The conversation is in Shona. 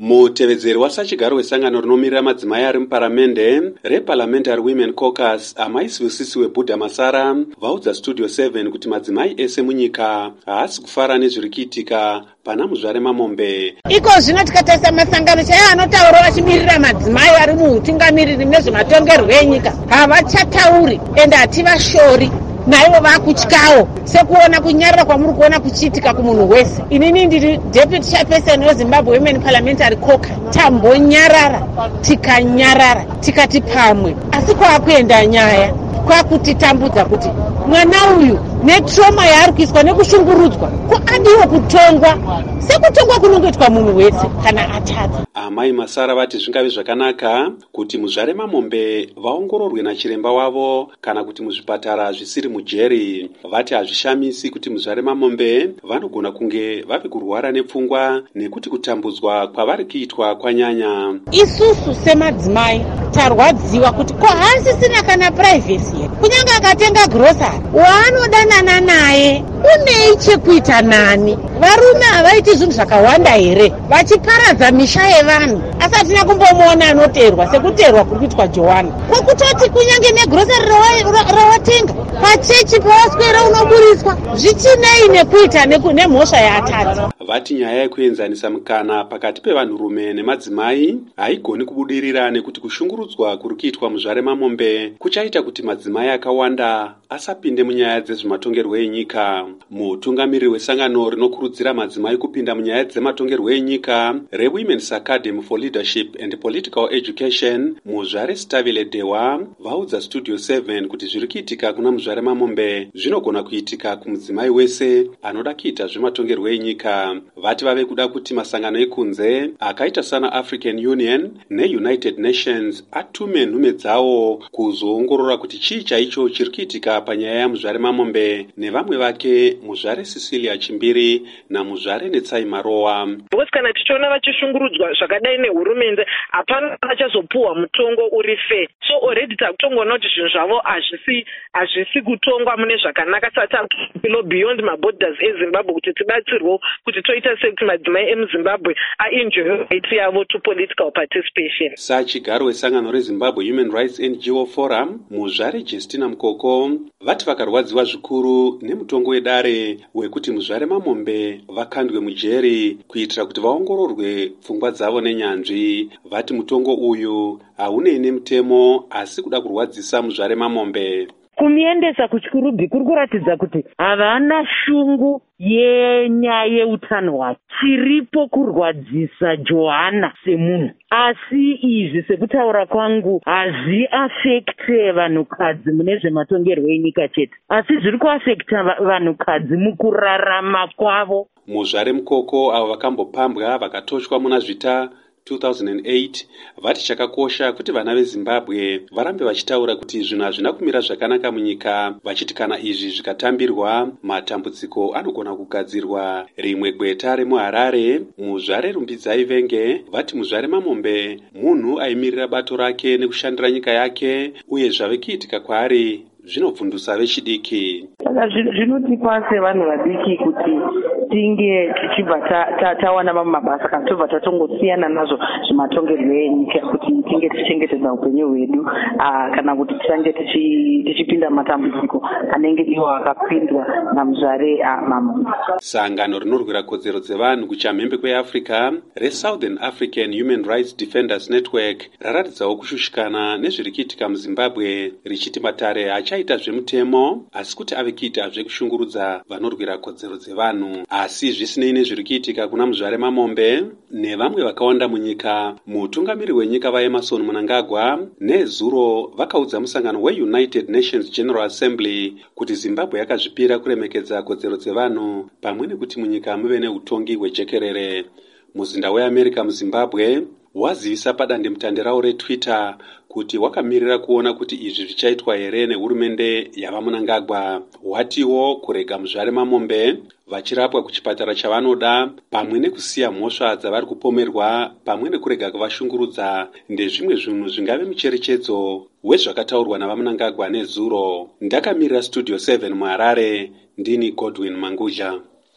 Mutevedzeri wasachigaro wesangano rinomirira madzimai ari muparamende reParliamentary Women Caucus amai Sivisisi weBudha Masara vaudza Studio 7 kuti madzimai ese munyika haasi kufara nezviri kuitika pana muzvare mamombe. Iko zvino tikatarisa masangano chaiwo anotaura vachimirira madzimai vari mutungamiriri nezvematongerwo enyika havachatauri ende hativashori naivo vakutyawo sekuona kunyarara kwamuri kuona kuchiitika kumunhu wese. Inini ndiri Deputy Chairperson weZimbabwe Women Parliamentary Caucus. Tambonyarara tikanyarara tikati pamwe asi kwakuenda nyaya kwakutitambudza kuti mwana uyu netrauma yaari kuiswa nekushungurudzwa kwadiwa kutongwa sekutongwa kunongoitwa munhu wese kana atadza. Amai Masara vati zvingave zvakanaka kuti muzvare mamombe vaongororwe nachiremba wavo kana kuti muzvipatara zvisiri mujeri. Vati hazvishamisi kuti muzvare mamombe vanogona kunge vave kurwara nepfungwa nekuti kutambudzwa kwavari kuitwa kwanyanya. Isusu semadzimai tarwadziwa kuti ko haasisina kana privacy here. Kunyange akatenga grocery waanodanana naye unei chekuita nani? Varume havaiti zvinhu zvakawanda here vachiparadza misha yevanhu asi hatina kumbomuona anoteerwa sekuteerwa kuri kuitwa Joanna. Kwokutoti kunyange negrocery rawatenga pachechi pawaswera unoburiswa zvichinei nekuita nemhosva yaatadzi. Vati nyaya yekuenzanisa mukana pakati pevanhurume nemadzimai haigoni kubudirira nekuti kushungurudzwa kuri kuitwa muzvare mamombe kuchaita kuti madzimai akawanda asapinde munyaya dzezvematongerwo enyika. Mutungamiriri wesangano rinokurudzira madzimai kupinda munyaya dzematongerwo enyika reWomen's Academy for Leadership and Political Education muzvare Stavile Dewa vaudza Studio 7 kuti zviri kuitika kuna muzvare mamombe zvinogona kuitika kumudzimai wese anoda kuita zvematongerwo enyika. Vati vave kuda kuti masangano ekunze akaita sana African Union neUnited Nations atume nhume dzawo kuzoongorora kuti chii chaicho chiri kuitika panyaya yamuzvare mamombe nevamwe vake muzvare Cecilia Chimbiri namuzvare Netsai Marowa. Kana tichiona vachishungurudzwa zvakadai nehurumende hapana vachazopuwa mutongo uri fair. So already takutongoona kuti zvinhu zvavo hazvisi kutongwa mune zvakanaka sati beyond maborders eZimbabwe kuti tibatsirwe kuti toita sekuti madzimai emuZimbabwe aenjoy right yavo to political participation. Sachigaro wesangano reZimbabwe Human Rights NGO Forum muzvare Justina Mukoko vati vakarwadziwa zvikuru nemutongo wedare wekuti muzvare mamombe vakandwe mujeri kuitira kuti vaongororwe pfungwa dzavo nenyanzvi. Vati mutongo uyu haunei nemutemo asi kuda kurwadzisa muzvare mamombe. Kumiendesa kuchikurubhi kuri kuratidza kuti havana shungu yenyaya yeutano hwake. Chiripo kurwadzisa Joanna semunhu. Asi izvi sekutaura kwangu hazviafekte vanhukadzi mune zvematongerwo enyika chete, asi zviri kuafekta vanhukadzi mukurarama kwavo. Muzvare Mukoko avo vakambopambwa vakatoshwa muna zvita 2008 vati chakakosha kuti vana veZimbabwe varambe vachitaura kuti zvinhu hazvina kumira zvakanaka munyika, vachiti kana izvi zvikatambirwa matambudziko anogona kugadzirwa. Rimwe gweta remuHarare muzvare Rumbidzai Venge vati muzvare mamombe munhu aimirira bato rake nekushandira nyika yake uye zvave kuitika kwaari zvinobvundusa vechidiki. Zvinotipa sevanhu vadiki kuti tinge tichibva tawana mamwe mabasa kana tobva tatongosiyana nazvo zvematongerwo enyika kuti tinge tichengetedza upenyu hwedu kana kuti tisange tichipinda matambudziko anenge iwo akapindwa namuzvare mamombe. Sangano rinorwira kodzero dzevanhu kuchamhembe kweAfrica reSouthern African Human Rights Defenders Network raratidzawo kushushikana nezviri kuitika muZimbabwe richiti Matare achaita zvemutemo asi kuti ave kuita zvekushungurudza vanorwira kodzero dzevanhu. Asi zvisinei nezviri kuitika kuna muzvare mamombe nevamwe vakawanda munyika, mutungamiriri wenyika vaEmmerson Mnangagwa nezuro vakaudza musangano weUnited Nations General Assembly kuti Zimbabwe yakazvipira kuremekedza kodzero dzevanhu pamwe nekuti munyika muve neutongi hwejekerere. Muzinda weAmerica muZimbabwe wazivisa padandemutande rawo reTwitter kuti wakamirira kuona kuti izvi zvichaitwa here nehurumende yavaMnangagwa. Watiwo kurega muzvare mamombe vachirapwa kuchipatara chavanoda pamwe nekusiya mhosva dzavari kupomerwa pamwe nekurega kuvashungurudza ndezvimwe zvinhu zvingave mucherechedzo wezvakataurwa navaMnangagwa nezuro. Ndakamirira Studio 7 muHarare, ndini Godwin Manguja.